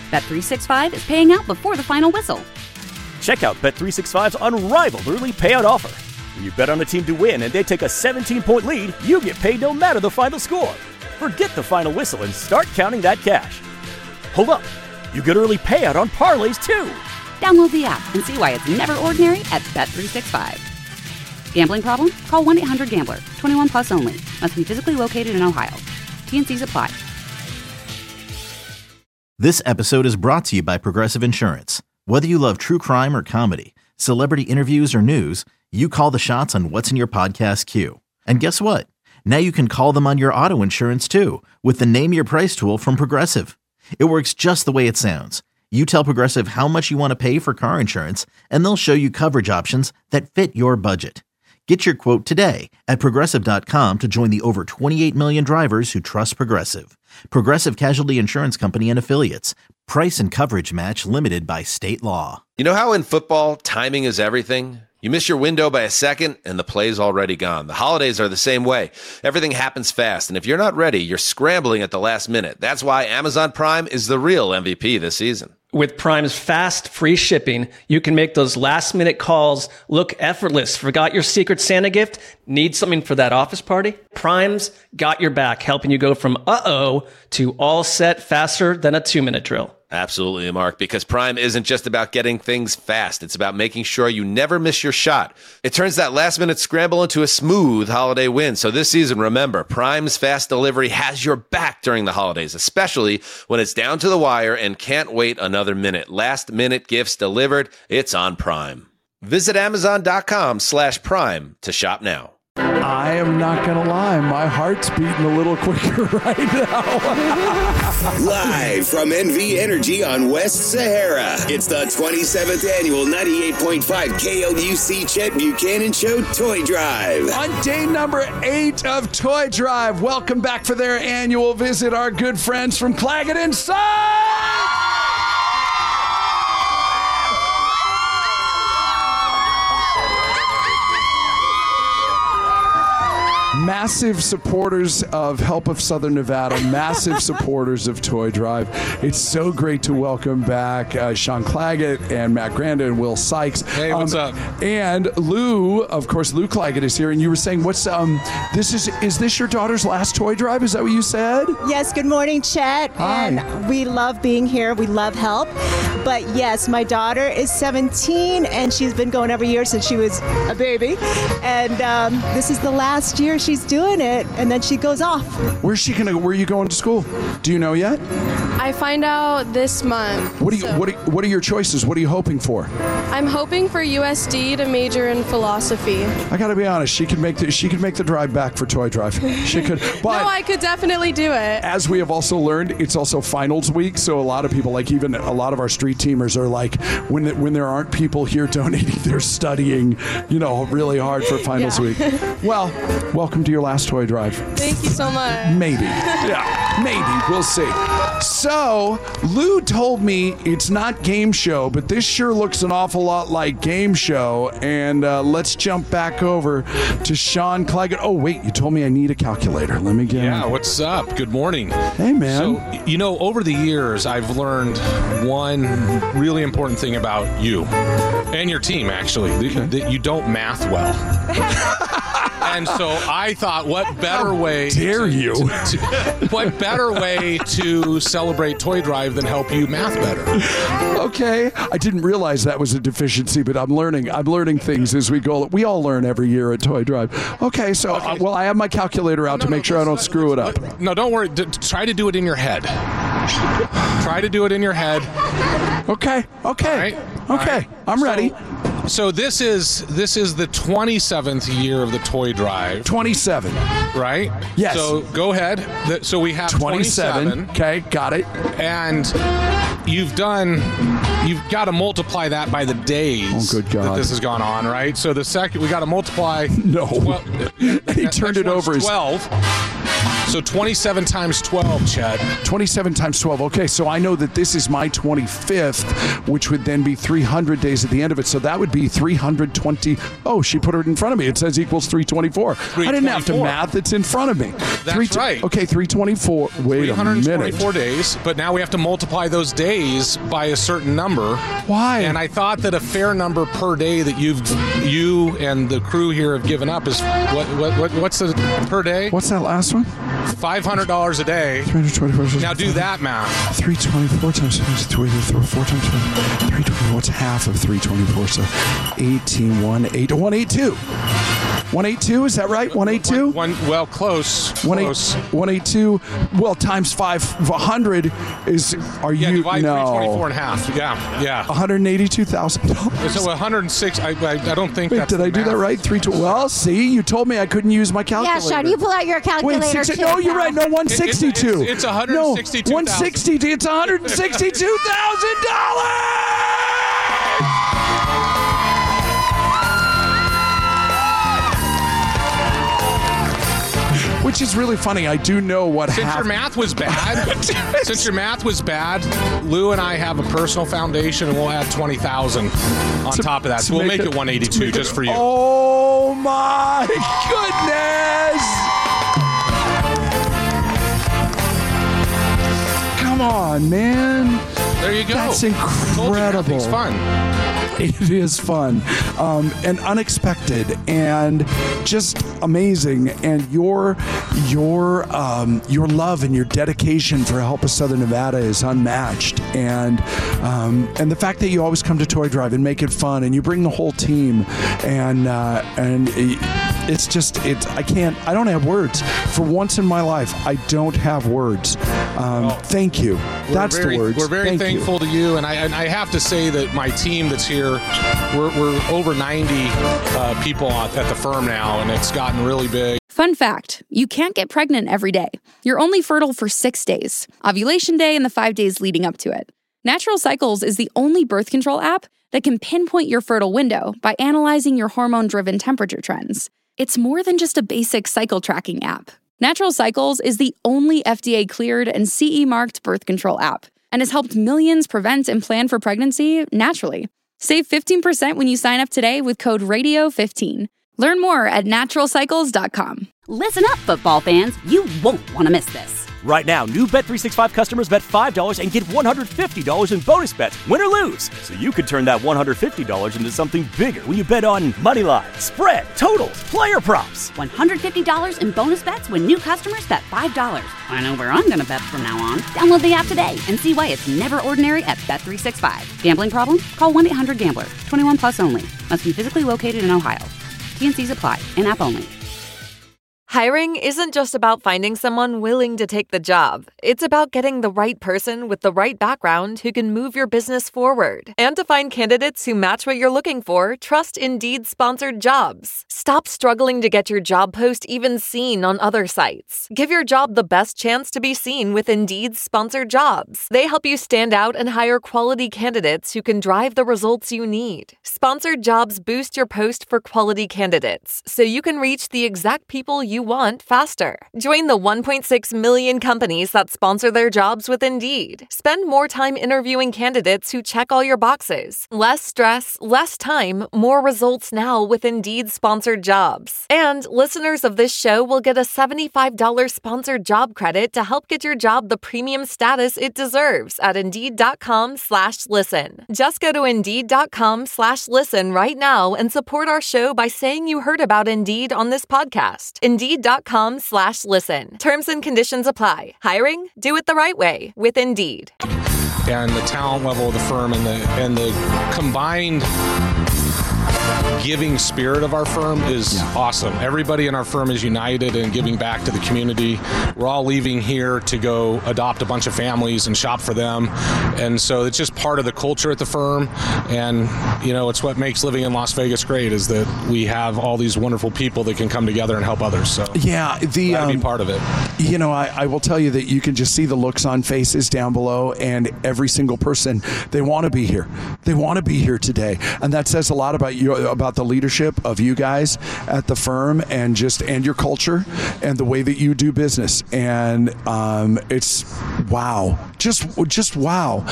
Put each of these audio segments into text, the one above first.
Bet365 is paying out before the final whistle. Check out Bet365's unrivaled early payout offer. When you bet on a team to win and they take a 17-point lead, you get paid no matter the final score. Forget the final whistle and start counting that cash. Hold up. You get early payout on parlays, too. Download the app and see why it's never ordinary at Bet365. Gambling problem? Call 1-800-GAMBLER. 21 plus only. Must be physically located in Ohio. T&Cs apply. This episode is brought to you by Progressive Insurance. Whether you love true crime or comedy, celebrity interviews or news, you call the shots on what's in your podcast queue. And guess what? Now you can call them on your auto insurance too with the Name Your Price tool from Progressive. It works just the way it sounds. You tell Progressive how much you want to pay for car insurance, and they'll show you coverage options that fit your budget. Get your quote today at Progressive.com to join the over 28 million drivers who trust Progressive. Progressive Casualty Insurance Company and Affiliates. Price and coverage match limited by state law. You know how in football, timing is everything? You miss your window by a second, and the play's already gone. The holidays are the same way. Everything happens fast, and if you're not ready, you're scrambling at the last minute. That's why Amazon Prime is the real MVP this season. With Prime's fast, free shipping, you can make those last-minute calls look effortless. Forgot your Secret Santa gift? Need something for that office party? Prime's got your back, helping you go from uh-oh to all set faster than a 2-minute drill. Absolutely, Mark, because Prime isn't just about getting things fast. It's about making sure you never miss your shot. It turns that last-minute scramble into a smooth holiday win. So this season, remember, Prime's fast delivery has your back during the holidays, especially when it's down to the wire and can't wait another minute. Last-minute gifts delivered. It's on Prime. Visit Amazon.com/Prime to shop now. I am not going to lie. My heart's beating a little quicker right now. Live from NV Energy on West Sahara, it's the 27th annual 98.5 KLUC Chet Buchanan Show Toy Drive. On day number 8 of Toy Drive, welcome back for their annual visit, our good friends from Claggett & Son! Massive supporters of Help of Southern Nevada, massive supporters of Toy Drive. It's so great to welcome back Sean Claggett and Matt Granda and Will Sykes. Hey, what's up? And Lou, of course, Lou Claggett is here. And you were saying, is this your daughter's last Toy Drive? Is that what you said? Yes, good morning, Chet. Hi. And we love being here. We love Help. But yes, my daughter is 17 and she's been going every year since she was a baby. And this is the last year she's doing it, and then she goes off. Where are you going to school? Do you know yet? I find out this month. What are your choices? What are you hoping for? I'm hoping for USD to major in philosophy. I got to be honest. She could make the drive back for Toy Drive. She could. But no, I could definitely do it. As we have also learned, it's also finals week, so a lot of people, like even a lot of our street teamers, are like, when there aren't people here donating, they're studying, really hard for finals week. Well, welcome to your last Toy Drive. Thank you so much. Maybe. Yeah, maybe. We'll see. So, Lou told me it's not game show, but this sure looks an awful lot like game show. And let's jump back over to Sean Claggett. Oh, wait, you told me I need a calculator. Let me get Yeah, what's up? Good morning. Hey, man. So, over the years, I've learned one really important thing about you and your team, actually, that you don't math well. And so I thought, what better way what better way to celebrate Toy Drive than help you math better? Okay. I didn't realize that was a deficiency, but I'm learning things as we go. We all learn every year at Toy Drive. Okay, so I have my calculator out to make sure I don't screw it up. No, don't worry. Try to do it in your head. Try to do it in your head. Okay. All right. I'm ready. So this is the 27th year of the Toy Drive. 27. Right? Yes. So go ahead. So we have 27. Okay, got it. And you've got to multiply that by the days good God. that this has gone on, right? So we got to multiply. No. He turned it over. 12. So 27 times 12, Chad. 27 times 12. Okay, so I know that this is my 25th, which would then be 300 days at the end of it. So that would be 320. Oh, she put it in front of me. It says equals 324. I didn't have to math. It's in front of me. That's right. Okay, 324. Wait a minute. 324 days, but now we have to multiply those days by a certain number. Why? And I thought that a fair number per day that you and the crew here have given up is what's the per day? What's that last one? $500 a day. 324. Now do that math. 324 times 4 times 320. What's half of 324? So 182. 182, is that right? 182? Well, close. 182. Well, times 500 is. Are you? Divide no. 324 in half. Yeah. $182,000. So 106. I don't think. Wait, that's did I do that right? 320. Well, see, you told me I couldn't use my calculator. Yeah, Sean, you pull out your calculator. Wait, no, you're right. No, 162. It's 162. No, 160. It's $162,000. Which is really funny. I do know what happened. Since your math was bad, Lou and I have a personal foundation, and we'll add 20,000 on top of that. So we'll make it 182 just for you. Oh my goodness! Come on, man. There you go. That's incredible. It's fun. It is fun and unexpected and just amazing. And your love and your dedication for Help Us Southern Nevada is unmatched. And the fact that you always come to Toy Drive and make it fun, and you bring the whole team, and it's just I don't have words. For once in my life, I don't have words. Thank you. That's the words. We're very thankful to you, and I have to say that my team that's here, we're over 90 people at the firm now, and it's gotten really big. Fun fact, you can't get pregnant every day. You're only fertile for 6 days, ovulation day and the 5 days leading up to it. Natural Cycles is the only birth control app that can pinpoint your fertile window by analyzing your hormone-driven temperature trends. It's more than just a basic cycle tracking app. Natural Cycles is the only FDA-cleared and CE-marked birth control app and has helped millions prevent and plan for pregnancy naturally. Save 15% when you sign up today with code RADIO15. Learn more at naturalcycles.com. Listen up, football fans. You won't want to miss this. Right now, new Bet365 customers bet $5 and get $150 in bonus bets, win or lose. So you could turn that $150 into something bigger when you bet on money line, spread, totals, player props. $150 in bonus bets when new customers bet $5. I know where I'm going to bet from now on. Download the app today and see why it's never ordinary at Bet365. Gambling problem? Call 1-800-GAMBLER. 21 plus only. Must be physically located in Ohio. T&Cs apply. In-app only. Hiring isn't just about finding someone willing to take the job. It's about getting the right person with the right background who can move your business forward. And to find candidates who match what you're looking for, trust Indeed-sponsored jobs. Stop struggling to get your job post even seen on other sites. Give your job the best chance to be seen with Indeed-sponsored jobs. They help you stand out and hire quality candidates who can drive the results you need. Sponsored jobs boost your post for quality candidates, so you can reach the exact people you want faster. Join the 1.6 million companies that sponsor their jobs with Indeed. Spend more time interviewing candidates who check all your boxes. Less stress, less time, more results now with Indeed-sponsored jobs. And listeners of this show will get a $75 sponsored job credit to help get your job the premium status it deserves at Indeed.com/listen. Just go to Indeed.com/listen right now and support our show by saying you heard about Indeed on this podcast. Indeed.com/listen. Terms and conditions apply. Hiring? Do it the right way with Indeed. And the talent level of the firm and the combined giving spirit of our firm is awesome. Everybody in our firm is united in giving back to the community. We're all leaving here to go adopt a bunch of families and shop for them. And so it's just part of the culture at the firm. And, you know, it's what makes living in Las Vegas great is that we have all these wonderful people that can come together and help others. So yeah, be part of it. You know, I will tell you that you can just see the looks on faces down below, and every single person, they want to be here. They want to be here today. And that says a lot about you. about the leadership of you guys at the firm and your culture and the way that you do business. And it's wow. Just wow.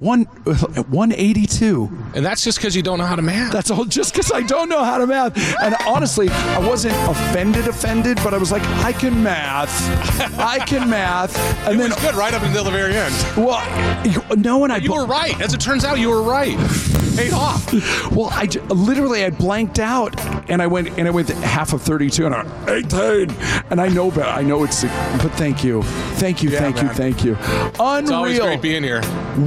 182. And that's just because you don't know how to math. That's all just because I don't know how to math. And honestly, I wasn't offended, but I was like, I can math. And it was good right up until the very end. Well, no, and you were right. As it turns out, you were right. Paid off. Well, I blanked out, and I went half of 32, and I 18. And I know better. I know it's, but thank you. Unreal. It's always great being here.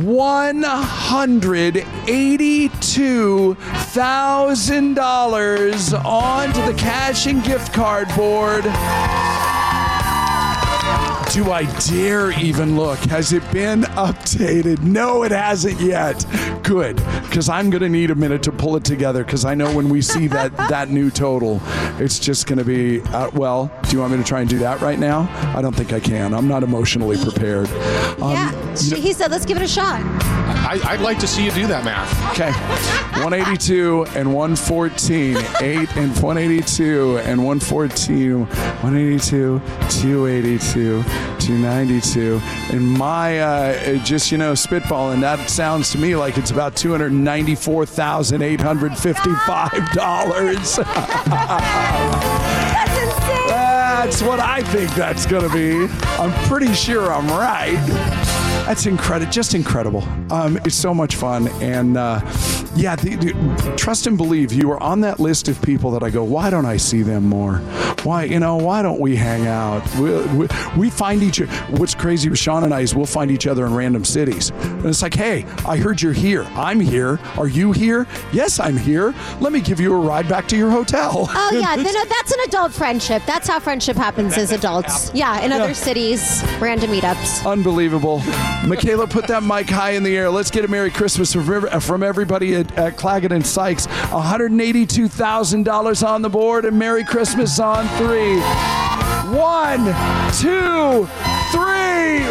$182,000 onto the cash and gift card board. Do I dare even look? Has it been updated? No, it hasn't yet. Good, because I'm going to need a minute to pull it together, because I know when we see that new total, it's just going to be, well, do you want me to try and do that right now? I don't think I can. I'm not emotionally prepared. He said, let's give it a shot. I'd like to see you do that math. Okay. 182 and 114. 8 and 182 and 114. 182, 282, 292. And my, spitballing, that sounds to me like it's about $294,855. That's insane. That's what I think that's going to be. I'm pretty sure I'm right. That's just incredible. It's so much fun. And trust and believe, you are on that list of people that I go, why don't I see them more? Why don't we hang out? We find each other. What's crazy with Sean and I is we'll find each other in random cities. And it's like, hey, I heard you're here. I'm here. Are you here? Yes, I'm here. Let me give you a ride back to your hotel. Oh, yeah. That's an adult friendship. That's how friendship happens as adults. Yeah, in other cities, random meetups. Unbelievable. Michaela, put that mic high in the air. Let's get a Merry Christmas from everybody at Claggett and Sykes. $182,000 on the board, and Merry Christmas on 3. 1, 2, 3.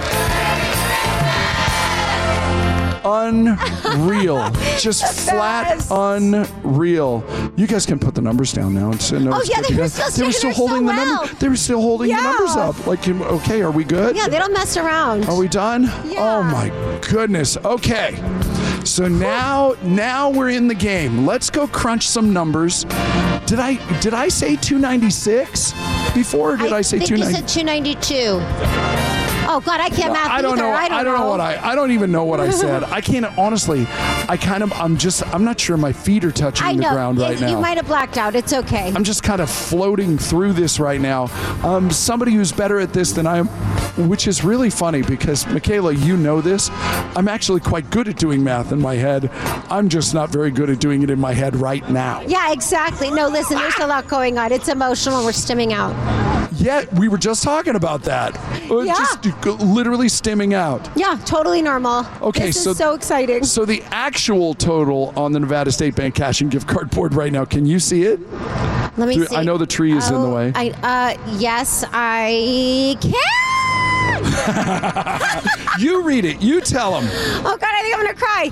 Unreal. Just flat unreal. You guys can put the numbers down now. They were still holding the numbers. They were still holding the numbers up. Like, okay, are we good? Yeah, they don't mess around. Are we done? Yeah. Oh my goodness. Okay. So now we're in the game. Let's go crunch some numbers. Did I say 296 before, or did I say 290? You said 292. Oh God, I can't math. I don't know. I don't even know what I said. I can't honestly. I'm not sure my feet are touching the ground right now. You might have blacked out. It's okay. I'm just kind of floating through this right now. Somebody who's better at this than I am, which is really funny because Michaela, you know this. I'm actually quite good at doing math in my head. I'm just not very good at doing it in my head right now. Yeah, exactly. No, listen, there's a lot going on. It's emotional. We're stimming out. Yeah, we were just talking about that. Yeah. Just literally stimming out. Yeah, totally normal. Okay, this is so exciting. So the actual total on the Nevada State Bank cash and gift card board right now, can you see it? Let me see. I know the tree is in the way. Yes, I can. You read it. You tell them. Oh, God, I think I'm going to cry.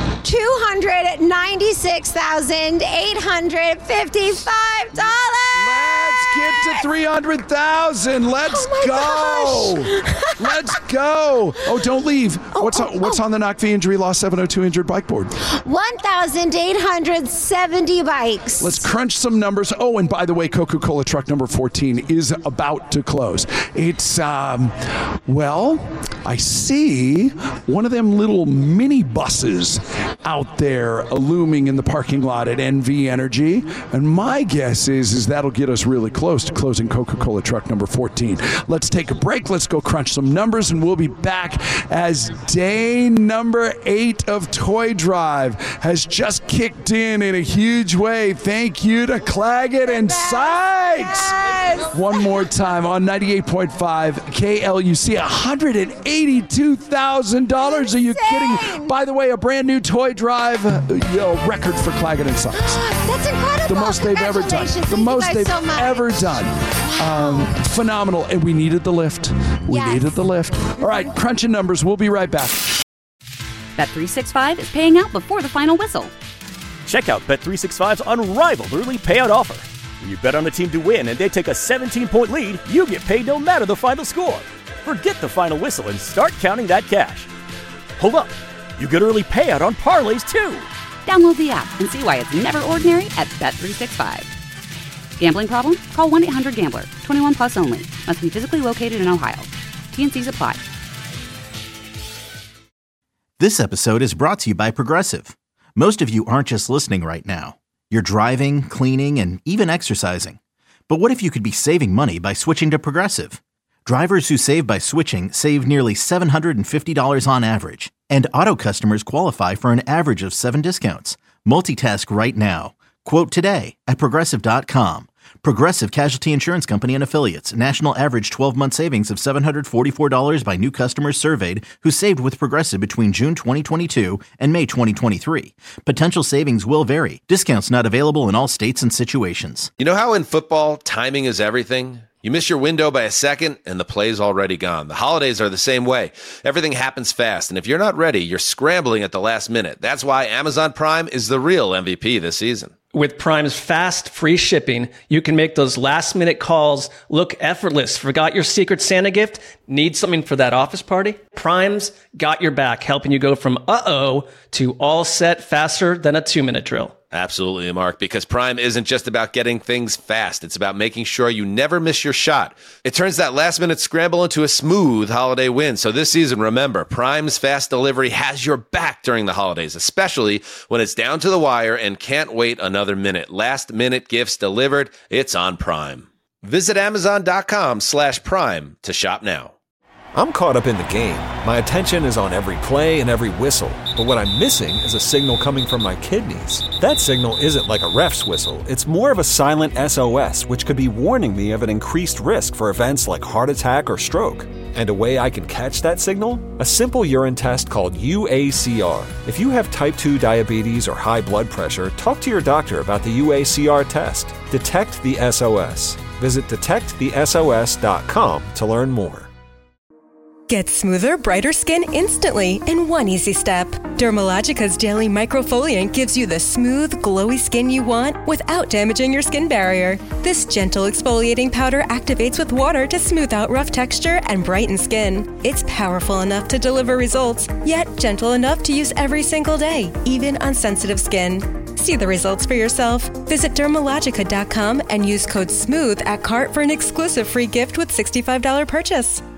$296,855. Let's get to 300,000. Let's go. Let's go. Oh, don't leave. What's on the knock fee injury law 702 injured bike board? 1,870 bikes. Let's crunch some numbers. Oh, and by the way, Coca-Cola truck number 14 is about to close. It's, I see one of them little mini buses out there looming in the parking lot at NV Energy. And my guess is that'll get us really close to closing Coca-Cola truck number 14. Let's take a break. Let's go crunch some numbers, and we'll be back as day number 8 of Toy Drive has just kicked in a huge way. Thank you to Claggett and Sykes. Yes. One more time on 98.5 KLUC. $182,000. Are you kidding? By the way, a brand new Toy Drive record for Claggett and Sykes. That's incredible. The most they've ever done. The most they've ever done. Phenomenal. And we needed the lift. We needed the lift. All right, crunching numbers. We'll be right back. Bet365 is paying out before the final whistle. Check out Bet365's unrivaled early payout offer. When you bet on a team to win and they take a 17-point lead, you get paid no matter the final score. Forget the final whistle and start counting that cash. Hold up. You get early payout on parlays, too. Download the app and see why it's never ordinary at Bet365. Gambling problem? Call 1-800-GAMBLER. 21 plus only. Must be physically located in Ohio. T&Cs apply. This episode is brought to you by Progressive. Most of you aren't just listening right now. You're driving, cleaning, and even exercising. But what if you could be saving money by switching to Progressive? Drivers who save by switching save nearly $750 on average. And auto customers qualify for an average of 7 discounts. Multitask right now. Quote today at Progressive.com. Progressive Casualty Insurance Company and Affiliates. National average 12-month savings of $744 by new customers surveyed who saved with Progressive between June 2022 and May 2023. Potential savings will vary. Discounts not available in all states and situations. You know how in football, timing is everything? You miss your window by a second, and the play's already gone. The holidays are the same way. Everything happens fast, and if you're not ready, you're scrambling at the last minute. That's why Amazon Prime is the real MVP this season. With Prime's fast, free shipping, you can make those last-minute calls look effortless. Forgot your Secret Santa gift? Need something for that office party? Prime's got your back, helping you go from uh-oh to all set faster than a 2-minute drill. Absolutely, Mark, because Prime isn't just about getting things fast. It's about making sure you never miss your shot. It turns that last-minute scramble into a smooth holiday win. So this season, remember, Prime's fast delivery has your back during the holidays, especially when it's down to the wire and can't wait another minute. Last-minute gifts delivered. It's on Prime. Visit Amazon.com/Prime to shop now. I'm caught up in the game. My attention is on every play and every whistle. But what I'm missing is a signal coming from my kidneys. That signal isn't like a ref's whistle. It's more of a silent SOS, which could be warning me of an increased risk for events like heart attack or stroke. And a way I can catch that signal? A simple urine test called UACR. If you have type 2 diabetes or high blood pressure, talk to your doctor about the UACR test. Detect the SOS. Visit detectthesos.com to learn more. Get smoother, brighter skin instantly in one easy step. Dermalogica's daily microfoliant gives you the smooth, glowy skin you want without damaging your skin barrier. This gentle exfoliating powder activates with water to smooth out rough texture and brighten skin. It's powerful enough to deliver results, yet gentle enough to use every single day, even on sensitive skin. See the results for yourself. Visit Dermalogica.com and use code SMOOTH at cart for an exclusive free gift with $65 purchase.